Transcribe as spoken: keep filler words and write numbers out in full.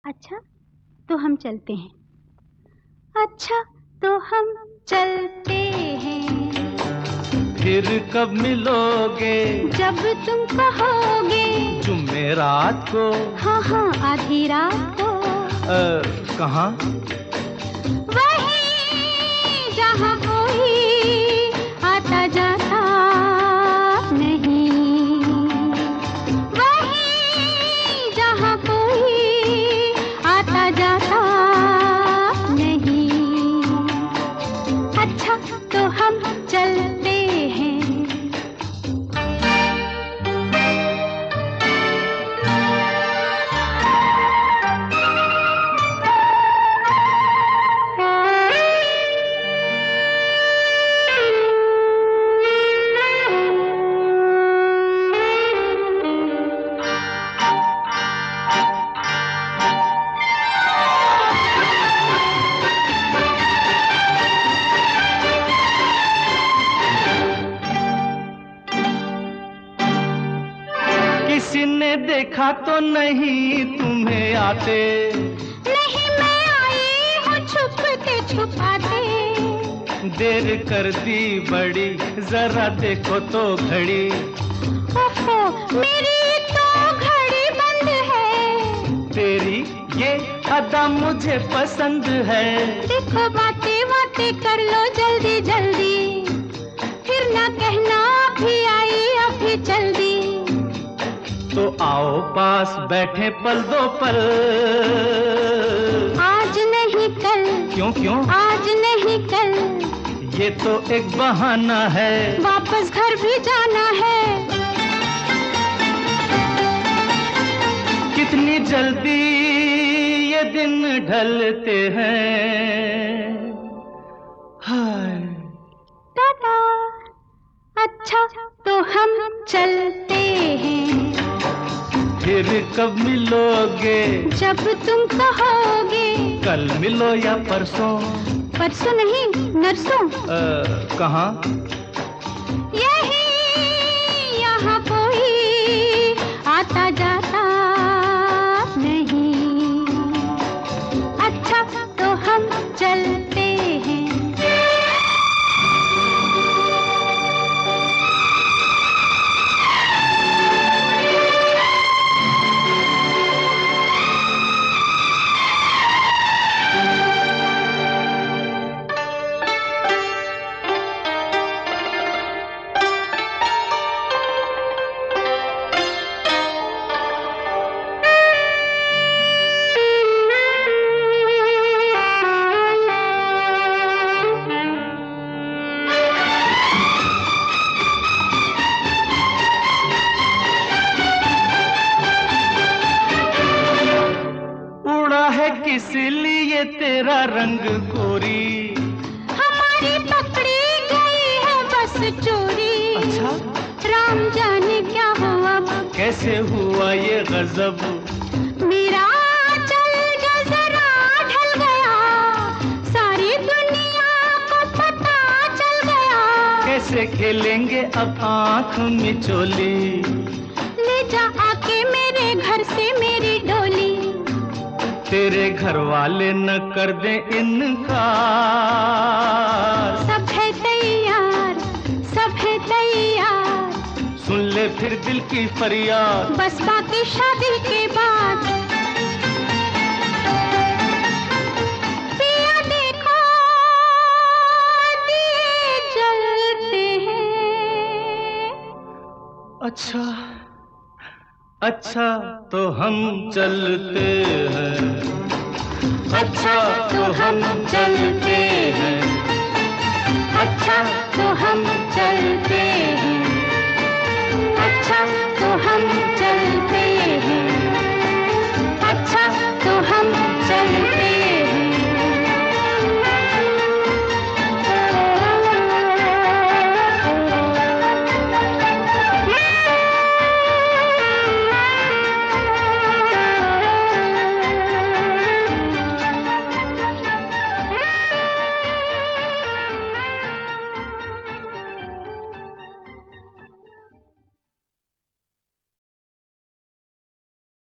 अच्छा तो हम चलते हैं। अच्छा तो हम चलते हैं। फिर कब मिलोगे? जब तुम कहोगे। जुमेरात को? हाँ हाँ आधी रात को। आ, कहाँ? वहीं जहाँ कोई आता जाता नहीं। वहीं जहाँ कोई आता जाता नहीं। अच्छा तो हम चलते हैं। किसी ने देखा तो नहीं तुम्हें आते? नहीं मैं आई हूँ छुपते छुपाते। देर कर दी बड़ी, जरा देखो तो घड़ी। ओहो मेरी तो घड़ी बंद है। तेरी ये अदा मुझे पसंद है। देखो बातें बातें कर लो जल्दी जल्दी। फिर ना कहना अभी आई अभी चल दी। तो आओ पास बैठे पल दो पल। आज नहीं कल। क्यों क्यों? आज नहीं कल। ये तो एक बहाना है। वापस घर भी जाना है। कितनी जल्दी ये दिन ढलते हैं। हाय टाटा। अच्छा तो हम चलते हैं। फिर कब मिलोगे? जब तुम कहोगे। कल मिलो या परसों? परसों नहीं नरसों। आ, कहाँ? यही यहाँ कोई आता जाता नहीं। अच्छा तो हम चलते हैं। इसलिए तेरा रंग गोरी। हमारी पकड़ी गई है बस चोरी। अच्छा? राम जाने क्या हुआ। कैसे हुआ ये गजब? मेरा चल जो जरा ढल गया। सारी दुनिया को पता चल गया। कैसे खेलेंगे अब आँख मिचोली? ले जा आके मेरे घर से मेरी डोली। तेरे घर वाले न कर दे इनकार। सब है तैयार सब है तैयार। सुन ले फिर दिल की फरियाद। बस बाकी शादी के बाद। पिया देखो दिए जलते हैं। अच्छा अच्छा तो हम चलते हैं। अच्छा तो हम चलते हैं। अच्छा तो हम चलते हैं। अच्छा